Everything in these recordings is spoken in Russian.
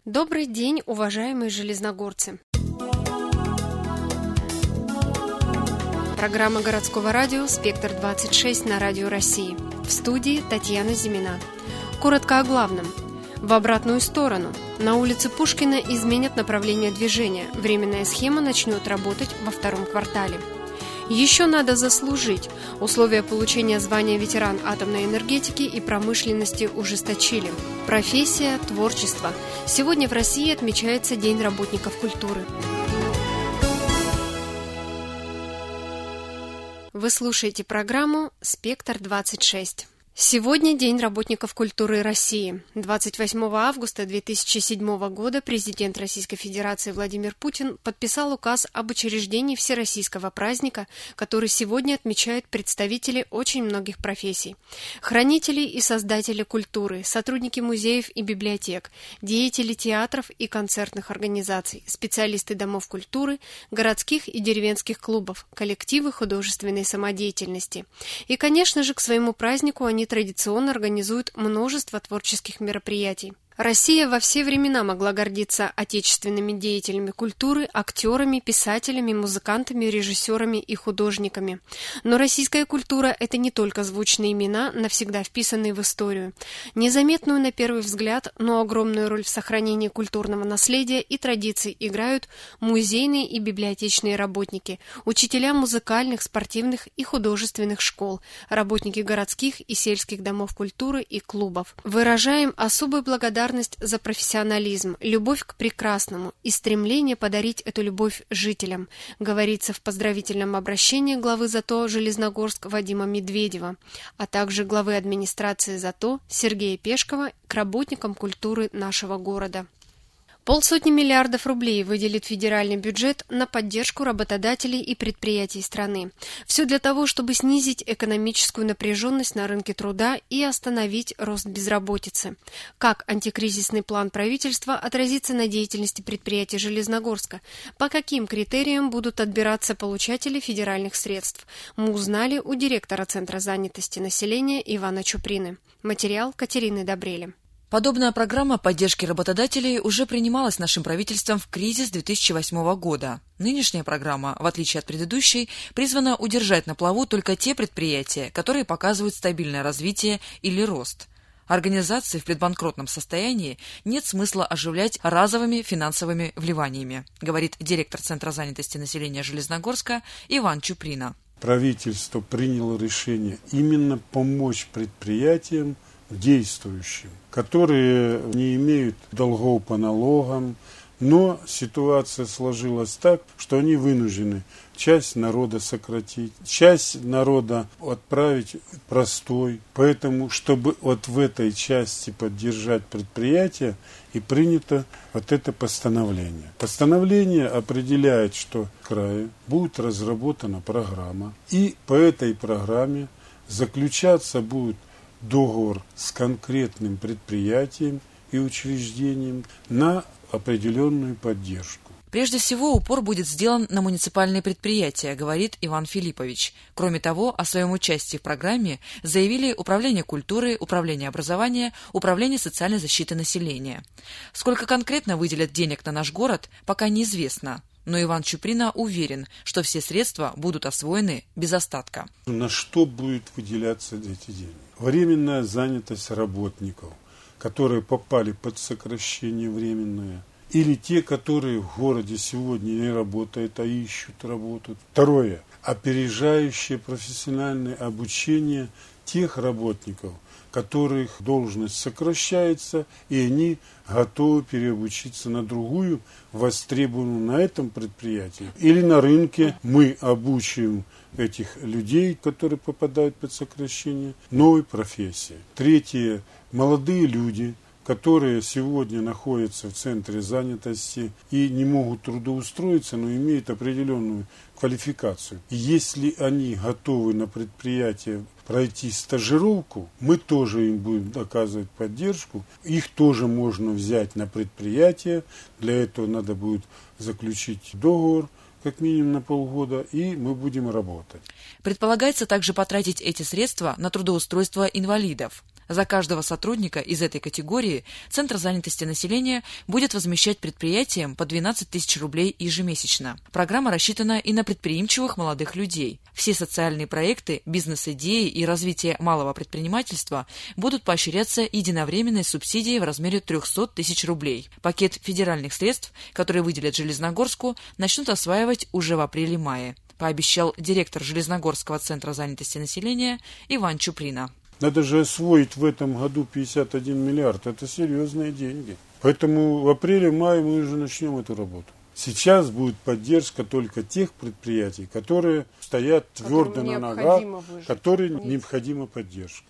Добрый день, уважаемые железногорцы! Программа городского радио «Спектр-26» на Радио России. В студии Татьяна Зимина. Коротко о главном. В обратную сторону. На улице Пушкина изменят направление движения. Временная схема начнет работать во втором квартале. Еще надо заслужить. Условия получения звания ветеран атомной энергетики и промышленности ужесточили. Профессия, творчество. Сегодня в России отмечается День работников культуры. Вы слушаете программу «Спектр-26». Сегодня День работников культуры России. 28 августа 2007 года президент Российской Федерации Владимир Путин подписал указ об учреждении всероссийского праздника, который сегодня отмечают представители очень многих профессий. Хранители и создатели культуры, сотрудники музеев и библиотек, деятели театров и концертных организаций, специалисты домов культуры, городских и деревенских клубов, коллективы художественной самодеятельности. И, конечно же, к своему празднику они традиционно организуют множество творческих мероприятий. Россия во все времена могла гордиться отечественными деятелями культуры, актерами, писателями, музыкантами, режиссерами и художниками. Но российская культура – это не только звучные имена, навсегда вписанные в историю. Незаметную на первый взгляд, но огромную роль в сохранении культурного наследия и традиций играют музейные и библиотечные работники, учителя музыкальных, спортивных и художественных школ, работники городских и сельских домов культуры и клубов. Выражаем особую благодарность за профессионализм, любовь к прекрасному и стремление подарить эту любовь жителям, говорится в поздравительном обращении главы ЗАТО Железногорск Вадима Медведева, а также главы администрации ЗАТО Сергея Пешкова к работникам культуры нашего города. 500 миллиардов рублей выделит федеральный бюджет на поддержку работодателей и предприятий страны. Все для того, чтобы снизить экономическую напряженность на рынке труда и остановить рост безработицы. Как антикризисный план правительства отразится на деятельности предприятий Железногорска? По каким критериям будут отбираться получатели федеральных средств? Мы узнали у директора Центра занятости населения Ивана Чуприны. Материал Катерины Добрели. Подобная программа поддержки работодателей уже принималась нашим правительством в кризис 2008 года. Нынешняя программа, в отличие от предыдущей, призвана удержать на плаву только те предприятия, которые показывают стабильное развитие или рост. Организации в предбанкротном состоянии нет смысла оживлять разовыми финансовыми вливаниями, говорит директор Центра занятости населения Железногорска Иван Чуприна. Правительство приняло решение именно помочь предприятиям действующим, которые не имеют долгов по налогам, но ситуация сложилась так, что они вынуждены часть народа сократить, часть народа отправить простой. Поэтому, чтобы вот в этой части поддержать предприятия, и принято вот это постановление. Постановление определяет, что в крае будет разработана программа, и по этой программе заключаться будет договор с конкретным предприятием и учреждением на определенную поддержку. Прежде всего, упор будет сделан на муниципальные предприятия, говорит Иван Филиппович. Кроме того, о своем участии в программе заявили Управление культуры, Управление образования, Управление социальной защиты населения. Сколько конкретно выделят денег на наш город, пока неизвестно. Но Иван Чуприна уверен, что все средства будут освоены без остатка. На что будет выделяться эти деньги? Временная занятость работников, которые попали под сокращение временное, или те, которые в городе сегодня не работают, а ищут работу. Второе. Опережающее профессиональное обучение тех работников, которых должность сокращается, и они готовы переобучиться на другую, востребованную на этом предприятии. Или на рынке мы обучим этих людей, которые попадают под сокращение, новой профессии. Третье. Молодые люди, которые сегодня находятся в центре занятости и не могут трудоустроиться, но имеют определенную квалификацию. И если они готовы на предприятие пройти стажировку, мы тоже им будем оказывать поддержку. Их тоже можно взять на предприятие. Для этого надо будет заключить договор как минимум на полгода, и мы будем работать. Предполагается также потратить эти средства на трудоустройство инвалидов. За каждого сотрудника из этой категории Центр занятости населения будет возмещать предприятиям по 12 тысяч рублей ежемесячно. Программа рассчитана и на предприимчивых молодых людей. Все социальные проекты, бизнес-идеи и развитие малого предпринимательства будут поощряться единовременной субсидией в размере 300 тысяч рублей. Пакет федеральных средств, которые выделят Железногорску, начнут осваивать уже в апреле-мае, пообещал директор Железногорского центра занятости населения Иван Чуприна. Надо же освоить в этом году 51 миллиард. Это серьезные деньги. Поэтому в апреле-мае мы уже начнем эту работу. Сейчас будет поддержка только тех предприятий, которые стоят твердо на ногах, которым необходима поддержка.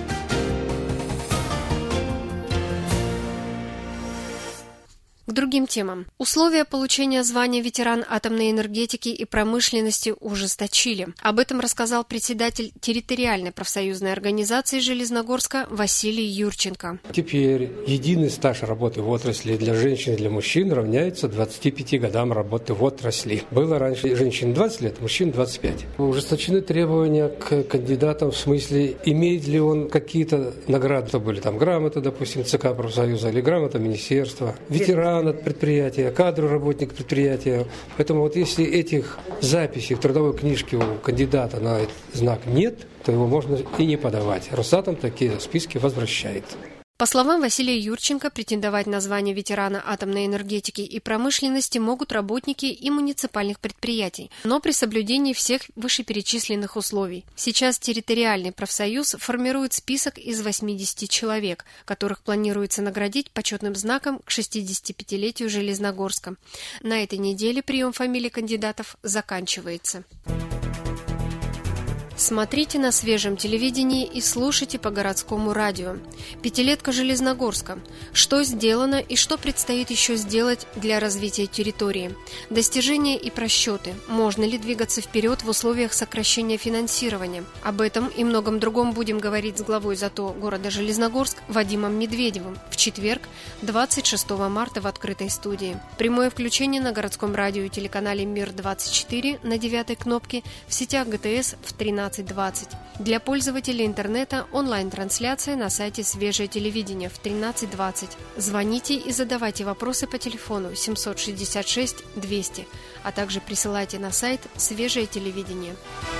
К другим темам. Условия получения звания ветеран атомной энергетики и промышленности ужесточили. Об этом рассказал председатель территориальной профсоюзной организации Железногорска Василий Юрченко. Теперь единый стаж работы в отрасли для женщин и для мужчин равняется 25 годам работы в отрасли. Было раньше женщин 20 лет, мужчин 25. Ужесточены требования к кандидатам в смысле, имеет ли он какие-то награды. Это были там грамота, допустим, ЦК профсоюза или грамота министерства. Ветеран от предприятия, кадровый работник предприятия. Поэтому вот если этих записей в трудовой книжке у кандидата на этот знак нет, то его можно и не подавать. Росатом такие списки возвращает. По словам Василия Юрченко, претендовать на звание ветерана атомной энергетики и промышленности могут работники и муниципальных предприятий, но при соблюдении всех вышеперечисленных условий. Сейчас территориальный профсоюз формирует список из 80 человек, которых планируется наградить почетным знаком к 65-летию Железногорска. На этой неделе прием фамилий кандидатов заканчивается. Смотрите на свежем телевидении и слушайте по городскому радио. Пятилетка Железногорска. Что сделано и что предстоит еще сделать для развития территории? Достижения и просчеты. Можно ли двигаться вперед в условиях сокращения финансирования? Об этом и многом другом будем говорить с главой ЗАТО города Железногорск Вадимом Медведевым в четверг, 26 марта в открытой студии. Прямое включение на городском радио и телеканале «Мир-24» на 9-й кнопке, в сетях ГТС в 13:20. Для пользователей интернета онлайн-трансляция на сайте «Свежее телевидение» в 13:20. Звоните и задавайте вопросы по телефону 766 200, а также присылайте на сайт «Свежее телевидение».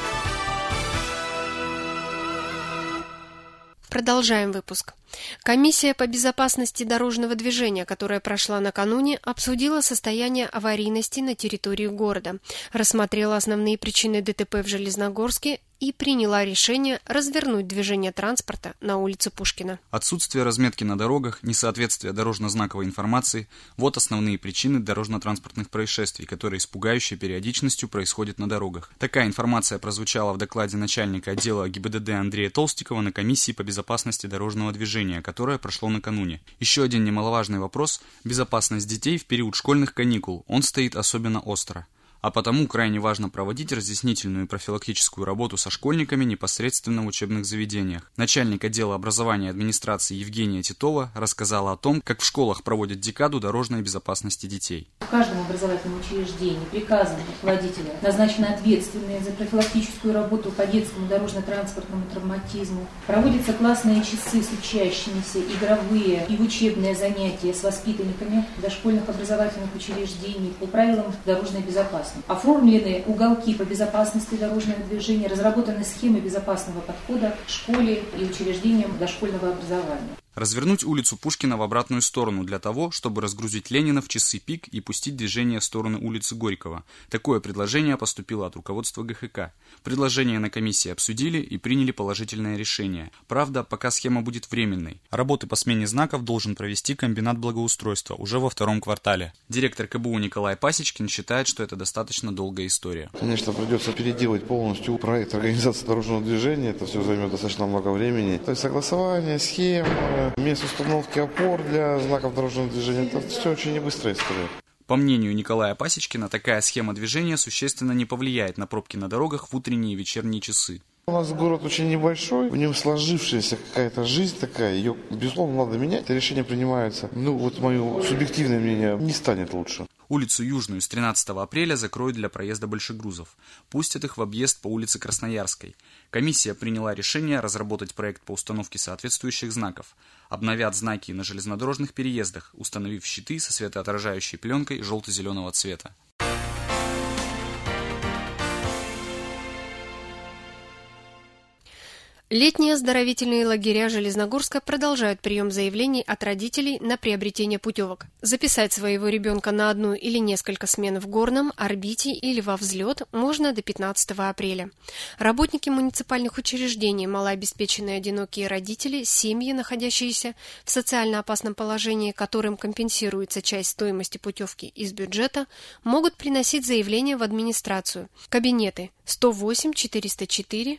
Продолжаем выпуск. Комиссия по безопасности дорожного движения, которая прошла накануне, обсудила состояние аварийности на территории города, рассмотрела основные причины ДТП в Железногорске и приняла решение развернуть движение транспорта на улице Пушкина. Отсутствие разметки на дорогах, несоответствие дорожно-знаковой информации – вот основные причины дорожно-транспортных происшествий, которые с пугающей периодичностью происходят на дорогах. Такая информация прозвучала в докладе начальника отдела ГИБДД Андрея Толстикова на комиссии по безопасности дорожного движения, которое прошло накануне. Еще один немаловажный вопрос – безопасность детей в период школьных каникул. Он стоит особенно остро. А потому крайне важно проводить разъяснительную и профилактическую работу со школьниками непосредственно в учебных заведениях. Начальник отдела образования и администрации Евгения Титова рассказала о том, как в школах проводят декаду дорожной безопасности детей. В каждом образовательном учреждении приказом руководителя назначены ответственные за профилактическую работу по детскому дорожно-транспортному травматизму. Проводятся классные часы с учащимися, игровые и учебные занятия с воспитанниками дошкольных образовательных учреждений по правилам дорожной безопасности. Оформлены уголки по безопасности дорожного движения, разработаны схемы безопасного подхода к школе и учреждениям дошкольного образования. Развернуть улицу Пушкина в обратную сторону для того, чтобы разгрузить Ленина в часы пик и пустить движение в сторону улицы Горького. Такое предложение поступило от руководства ГХК. Предложение на комиссии обсудили и приняли положительное решение. Правда, пока схема будет временной. Работы по смене знаков должен провести комбинат благоустройства уже во втором квартале. Директор КБУ Николай Пасечкин считает, что это достаточно долгая история. Конечно, придется переделать полностью проект организации дорожного движения. Это все займет достаточно много времени. То есть согласование, схем, место установки опор для знаков дорожного движения. Это все очень небыстрая история. По мнению Николая Пасечкина, такая схема движения существенно не повлияет на пробки на дорогах в утренние и вечерние часы. У нас город очень небольшой, в нем сложившаяся какая-то жизнь такая, ее, безусловно, надо менять. Решения принимаются, вот мое субъективное мнение, не станет лучше. Улицу Южную с 13 апреля закроют для проезда большегрузов. Пустят их в объезд по улице Красноярской. Комиссия приняла решение разработать проект по установке соответствующих знаков. Обновят знаки на железнодорожных переездах, установив щиты со светоотражающей пленкой желто-зеленого цвета. Летние оздоровительные лагеря Железногорска продолжают прием заявлений от родителей на приобретение путевок. Записать своего ребенка на одну или несколько смен в Горном, Орбите или во Взлет можно до 15 апреля. Работники муниципальных учреждений, малообеспеченные одинокие родители, семьи, находящиеся в социально опасном положении, которым компенсируется часть стоимости путевки из бюджета, могут приносить заявления в администрацию. Кабинеты 108 404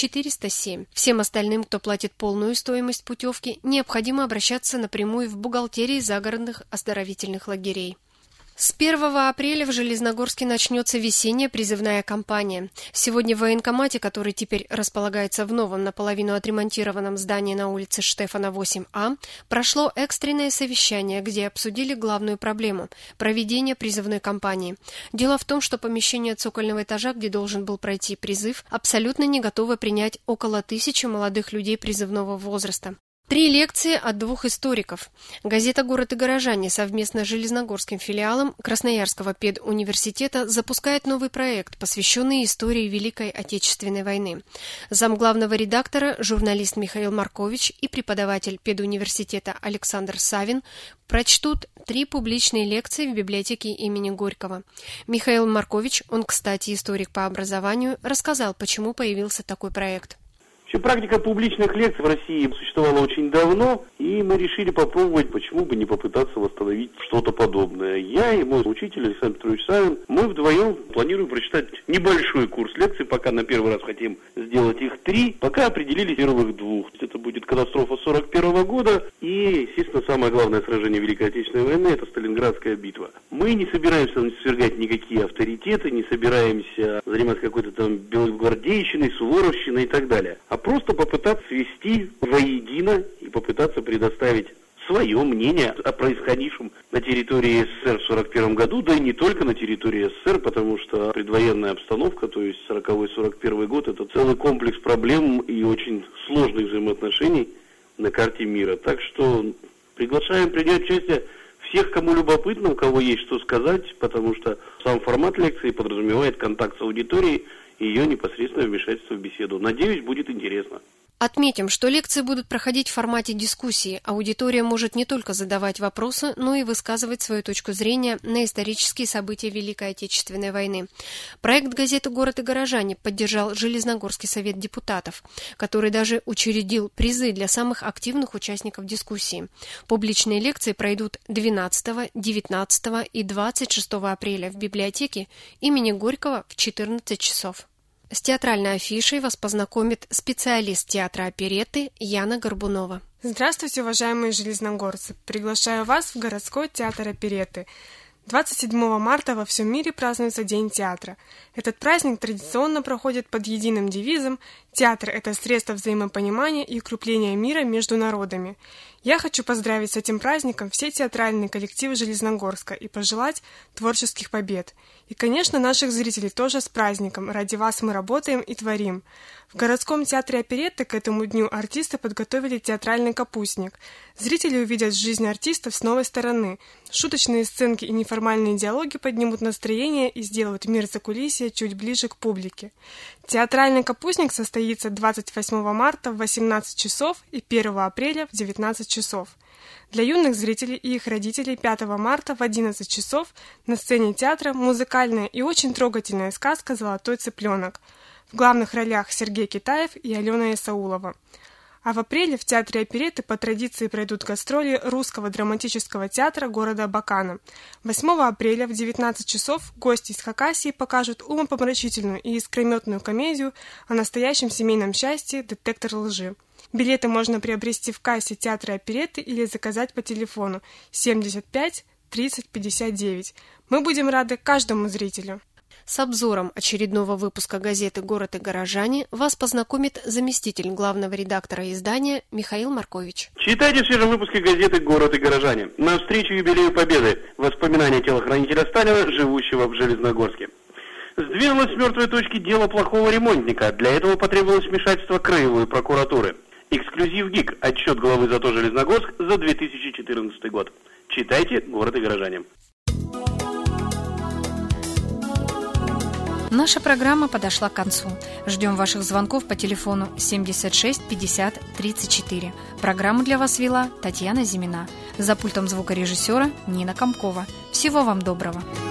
407. Всем остальным, кто платит полную стоимость путевки, необходимо обращаться напрямую в бухгалтерии загородных оздоровительных лагерей. С 1 апреля в Железногорске начнется весенняя призывная кампания. Сегодня в военкомате, который теперь располагается в новом наполовину отремонтированном здании на улице Штефана 8А, прошло экстренное совещание, где обсудили главную проблему – проведение призывной кампании. Дело в том, что помещение цокольного этажа, где должен был пройти призыв, абсолютно не готово принять около 1000 молодых людей призывного возраста. 3 лекции от 2 историков. Газета «Город и горожане» совместно с Железногорским филиалом Красноярского педуниверситета запускает новый проект, посвященный истории Великой Отечественной войны. Замглавного редактора, журналист Михаил Маркович и преподаватель педуниверситета Александр Савин прочтут 3 публичные лекции в библиотеке имени Горького. Михаил Маркович, он, кстати, историк по образованию, рассказал, почему появился такой проект. Вообще, практика публичных лекций в России существовала очень давно, и мы решили попробовать, почему бы не попытаться восстановить что-то подобное. Я и мой учитель Александр Петрович Савин, мы вдвоем планируем прочитать небольшой курс лекций, пока на первый раз хотим сделать их 3, пока определили первых 2. Это будет катастрофа 1941 года и, естественно, самое главное сражение Великой Отечественной войны – это Сталинградская битва. Мы не собираемся свергать никакие авторитеты, не собираемся заниматься какой-то там белогвардейщиной, суворовщиной и так далее, а просто попытаться свести воедино и попытаться предоставить свое мнение о происходившем на территории СССР в 1941 году, да и не только на территории СССР, потому что предвоенная обстановка, то есть 1940-1941 год, это целый комплекс проблем и очень сложных взаимоотношений на карте мира. Так что приглашаем принять участие всех, кому любопытно, у кого есть что сказать, потому что сам формат лекции подразумевает контакт с аудиторией и ее непосредственное вмешательство в беседу. Надеюсь, будет интересно. Отметим, что лекции будут проходить в формате дискуссии. Аудитория может не только задавать вопросы, но и высказывать свою точку зрения на исторические события Великой Отечественной войны. Проект газеты «Город и горожане» поддержал Железногорский совет депутатов, который даже учредил призы для самых активных участников дискуссии. Публичные лекции пройдут 12, 19 и 26 апреля в библиотеке имени Горького в 14 часов. С театральной афишей вас познакомит специалист театра оперетты Яна Горбунова. Здравствуйте, уважаемые железногорцы! Приглашаю вас в городской театр оперетты. 27 марта во всем мире празднуется День театра. Этот праздник традиционно проходит под единым девизом «Театр – это средство взаимопонимания и укрепления мира между народами». Я хочу поздравить с этим праздником все театральные коллективы Железногорска и пожелать творческих побед. И, конечно, наших зрителей тоже с праздником. Ради вас мы работаем и творим. В городском театре оперетты к этому дню артисты подготовили театральный капустник. Зрители увидят жизнь артистов с новой стороны. Шуточные сценки и неформальные диалоги поднимут настроение и сделают мир закулисья чуть ближе к публике. Театральный капустник состоится 28 марта в 18 часов и 1 апреля в 19 часов. Для юных зрителей и их родителей 5 марта в 11 часов на сцене театра музыкальная и очень трогательная сказка «Золотой цыпленок». В главных ролях Сергей Китаев и Алена Исаулова. А в апреле в театре оперетты по традиции пройдут гастроли Русского драматического театра города Абакана. 8 апреля в 19 часов гости из Хакасии покажут умопомрачительную и искрометную комедию о настоящем семейном счастье «Детектор лжи». Билеты можно приобрести в кассе театра оперетты или заказать по телефону 75 30 59. Мы будем рады каждому зрителю. С обзором очередного выпуска газеты «Город и горожане» вас познакомит заместитель главного редактора издания Михаил Маркович. Читайте в свежем выпуске газеты «Город и горожане». На встречу юбилею Победы. Воспоминания телохранителя Сталина, живущего в Железногорске. Сдвинулось с мертвой точки дело плохого ремонтника. Для этого потребовалось вмешательство краевой прокуратуры. Эксклюзив ГИК. Отчет главы ЗАТО Железногорск за 2014 год. Читайте «Город и горожане». Наша программа подошла к концу. Ждем ваших звонков по телефону 76 50 34. Программу для вас вела Татьяна Зимина. За пультом звукорежиссера Нина Комкова. Всего вам доброго.